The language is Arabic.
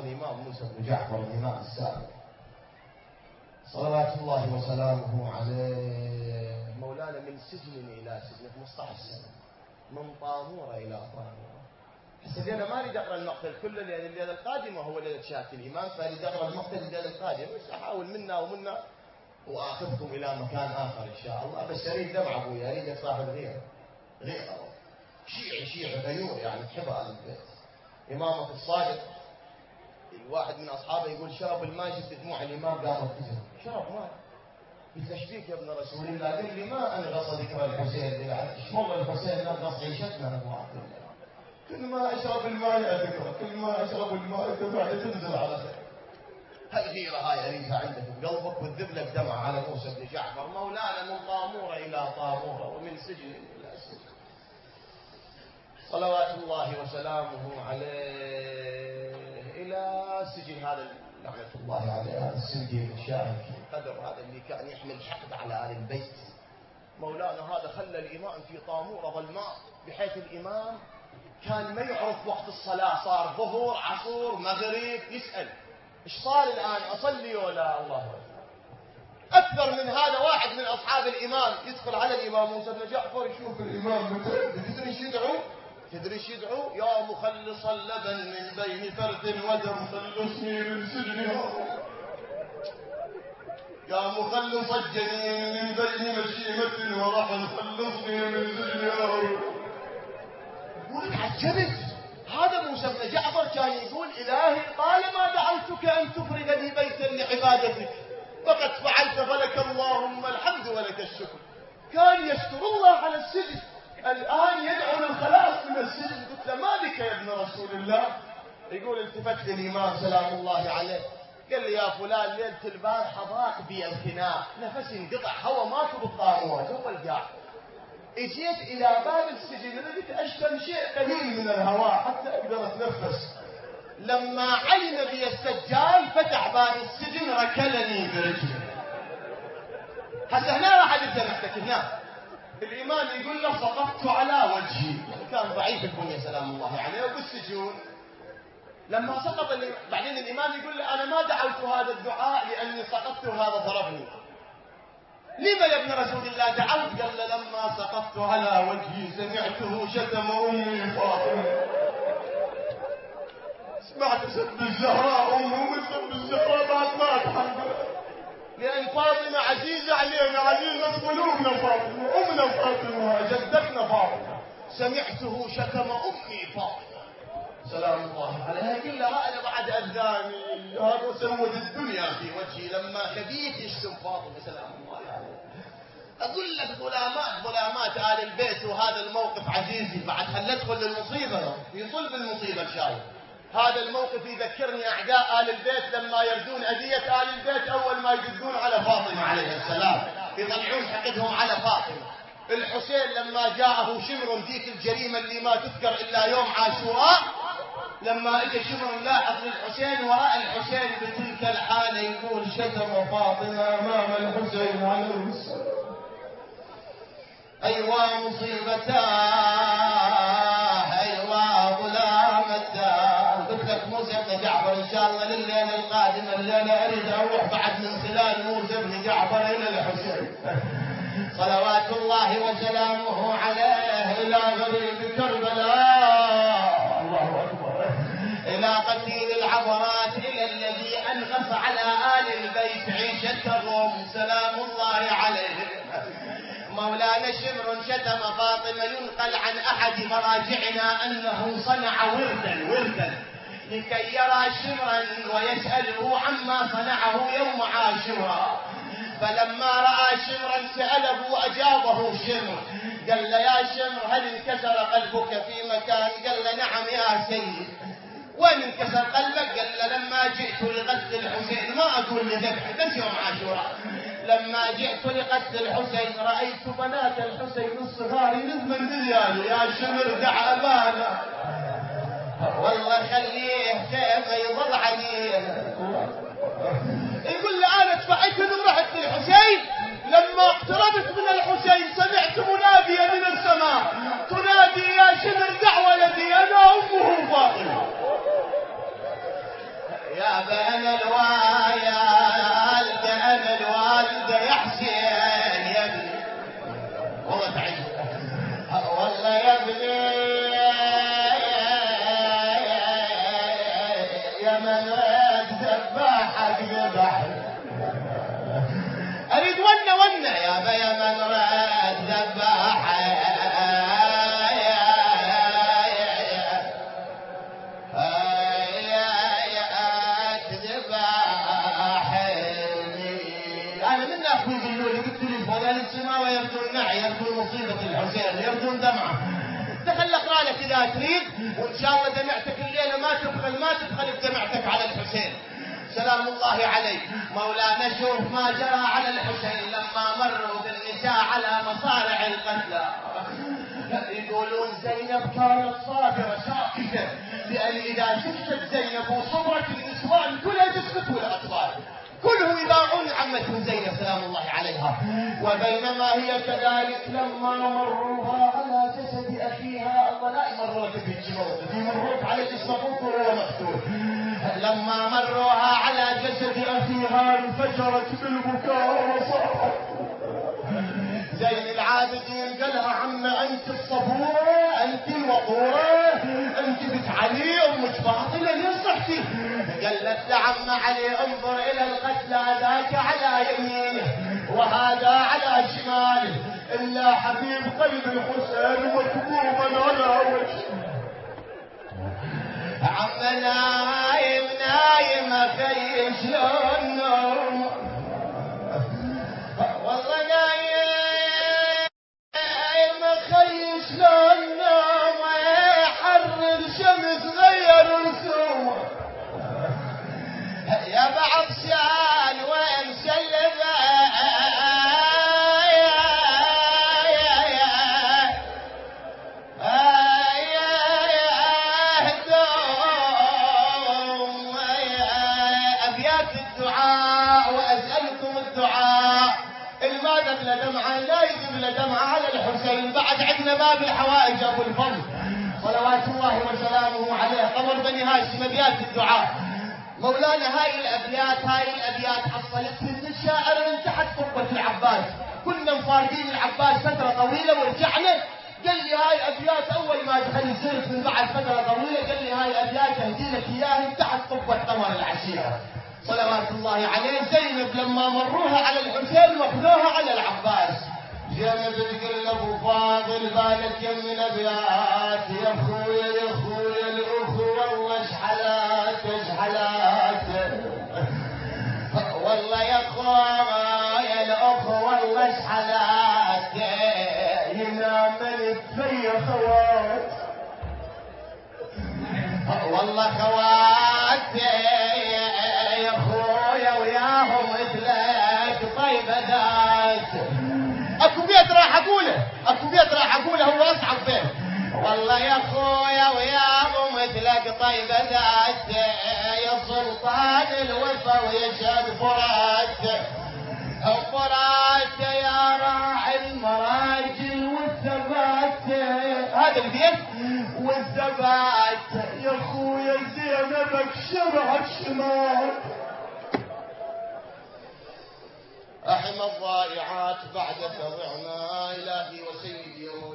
الإمام موسى بن جعفر الإمام السابق صلوات الله وسلامه عليه، مولانا من سجن إلى سجن 15 سنة، من طامورة إلى طامورة. هسه أنا ما أريد أقرأ المقتل كله لأن الليلة القادمة هو ليلة شاكل الإمام، فأريد أقرأ المقتل الليلة القادمة، بس أحاول منا ومنا وآخذكم إلى مكان آخر إن شاء الله. بس أريد دمع أبوي، أريد صاحب غيرة شيعي غيور يعني تحب أهل البيت. إمامك الصادق الواحد من أصحابه يقول شرب الماء شفت دموع الإمام قامت تجري، شرب ماء. قلت ايش فيك يا ابن رسول الله؟ قال لي ما انغص ذكر الحسين، ايش والله الحسين نغص عيشتنا ابو عبد الله. كل ما اشرب الماء يا ذكره، كل ما اشرب الماء تبعد تنزل على خير. هالغيره هاي اريدها عندك بقلبك وتذب لك دمع على موسى بن جعفر مولانا من طاموره الى طاموره ومن سجن الى سجن. صلوات الله وسلامه عليه الى سجن هذا لعنة الله عليه، هذا السندي الشاهد في قدر، هذا اللي كان يحمل حقد على آل البيت. مولانا هذا خلى الإمام في طامورة ظلماء بحيث الإمام كان ما يعرف وقت الصلاة، صار ظهر عصر مغرب يسأل ايش صار الآن أصلي ولا؟ الله أكثر من هذا واحد من أصحاب الإمام يدخل على الإمام موسى بن جعفر يشوف الإمام متى، تدري ايش يدعو؟ تدري ايش يدعو؟ يا مخلص اللبن من بين فرد ودم خلصني من سجن، يا مخلص الجنين من بين مشيمة ورحل خلصني من سجن يا رب. يقول عجبت هذا موسى بن جعفر كان يقول إلهي طالما دعوتك أن تفرغ لي بيتا لعبادتك فقد فعلت، فلك اللهم الحمد ولك الشكر. كان يشكر الله على السجن، الآن يدعو للخلاص من السجن. قلت له ما بك يا ابن رسول الله؟ يقول التفت للإمام سلام الله عليه قال لي يا فلان ليلة البارحة ضاق بي الخناق، نفسي انقطع، هوا ماكو بالطامورة جوا القاع، اجيت إلى باب السجن ردت أشتم شيء قليل من الهواء حتى أقدر أتنفس. لما علم بي السجال فتح باب السجن ركلني برجله. هسه هنا راح أبدأ نحكي هنا. الإمام يقول له سقطت على وجهي، كان ضعيف البنية سلام الله عليه وبالسجون. لما سقط بعدين الإمام يقول له أنا ما دعوت هذا الدعاء لأني سقطت وهذا ضربني. لما يا ابن رسول الله دعوت؟ قال له لما سقطت على وجهي سمعته شتم أمي فاطمة، سمعت سب الزهراء أمه من سب الزهراء بعد ما أتحمل، لأن فاطمة عزيزة علينا، عزيزة قلوبنا فاطمة، أمنا فاطمة، جدتنا فاطمة، سمعته شتم أمي فاطمة سلام الله عليها. كلها أنا بعد أذاني هذا سود الدنيا في وجهي لما خبيت يشتم فاطمة سلام الله عليها. أقول لك ظلامات آل البيت، وهذا الموقف عزيزي بعد هل ندخل للمصيبة في صلب المصيبة الشايب. هذا الموقف يذكرني أعداء آل البيت لما يردون أذية آل البيت أول ما يجدون على فاطمة عليه السلام يطلعون حقدهم على فاطمة. الحسين لما جاءه شمر ذيك الجريمة اللي ما تذكر إلا يوم عاشوراء، لما اجى شمر لاحظ للحسين ورأى الحسين بتلك الحالة يقول شتم فاطمة أمام الحسين عليه السلام. أيوا مصيبتاه أيوا ظلامتاه. قلت لك موسى بن جعفر إن شاء الله لليلة القادمة الليلة أريد أروح بعد من خلال موسى بن جعفر إلى الحسين صلوات الله وسلامه عليه إلى غريب كربلاء، الله أكبر، إلى قتيل العبرات، إلى الذي أنغص على آل البيت عيشتهم سلام الله عليه. مولانا شمر شتم فاطمة، ينقل عن أحد مراجعنا أنه صنع وردا لكي يرى شمرا ويسأله عما صنعه يوم عاشوراء. فلما رأى شمرا سأله وأجابه شمر، قال له يا شمر هل انكسر قلبك في مكان؟ قال له نعم يا سيد. وين انكسر قلبك؟ قال له لما جئت لقتل الحسين، ما أقول لذبح بس يوم عاشوراء، لما جئت لقتل الحسين رأيت بنات الحسين الصغار ينزمن دياله، يا شمر دع أبانا والله خليه كيف يضل عليه. يقول لي أنا تفعلت ورحت للحسين، لما اقتربت من الحسين سمعت مناديا من السماء تنادي يا شمر دع ولدي أنا أمه فاطمة. يا بين الوالدة أنا الوالدة يا حسين يا ابني والله تعيش والله يا ابني يا من ذبحك ذبح أريد ونة يا من رد ذبحك السماء ويبدو النعي يبدو مصيبة الحسين يبدو دمعة دخل اقرا لك اذا تريد وان شاء الله دمعتك الليله ما تبخل بدمعتك على الحسين سلام الله عليه. مولانا شوف ما جرى على الحسين لما مروا بالنساء على مصارع القتلى. يقولون زينب كانت صابرة ساكتة لأن إذا سكتت زينب وصبرت النسوان كلها تسكت والأطفال كلهم يباعون عمتهم زينب سلام الله عليها. وبينما هي كذلك لما مروها على جسد أخيها الله لا يمروك بالجموت يمروك على جسم أخوك وهو مقتول. لما مروها على جسد أخيها انفجرت بالبكاء وصاحت. زين العابدين قالها عم أنت الصبورة أنت الوقورة أنت بنت علي أمك باطلة ليش صحتي؟ قالت لعم علي انظر إلى القتلى ذاك على يمينه وهذا على شماله إلا حبيب قلب الحسين مكبوبا على وجهه. عم نايم أخي شلون نوم والله نايم أخي شلون نوم حر الشمس غير رسومه يا بعض شان وين سلبه المادة بلا دمعة لا يجب بلا دمعة على الحسين. بعد عندنا باب الحوائج أبو الفضل صلوات الله وسلامه عليه قمر بني هاشم أبيات الدعاء. مولانا هاي الأبيات حصلت من الشاعر من تحت قبة العباس. كنا مفارقين العباس فترة طويلة ورجعنا قال لي هاي أبيات أول ما دخل زرت من بعد فترة طويلة قال لي هاي أبيات أهدي لك إياها تحت قبة قمر العشيرة صلوات الله عليه. زينب لما مروها على الحسين واخذوها على العباس. زينب تقول ابو فاضل بالك يم من ابيات يا اخويا الاخو والله اشحلات والله يا اخويا الاخو والله اشحلات ينام في خوات والله خوات يا اخويا وياهم مثلك طيبه ذات. اكو بيت راح اقوله هو اصعب بيت. والله يا اخويا وياهم مثلك طيبه ذات يا سلطان الوفا ويشهد فرات يا راعي المراجل والثبات. هذا البيت والثبات يا اخويا زينبك شبعت شمال. أحم الضائعات بعد فضعنا إلهي وسيدي